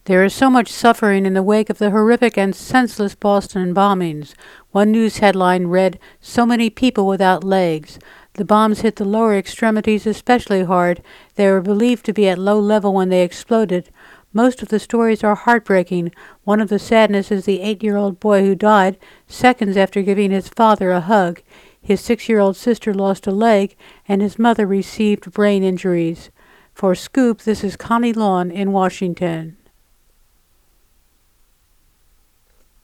There is so much suffering in the wake of the horrific and senseless Boston bombings. One news headline read, "So many people without legs." The bombs hit the lower extremities especially hard. They were believed to be at low level when they exploded. Most of the stories are heartbreaking. One of the sadness is the 8-year-old boy who died seconds after giving his father a hug. His 6-year-old sister lost a leg, and his mother received brain injuries. For Scoop, this is Connie Lawn in Washington.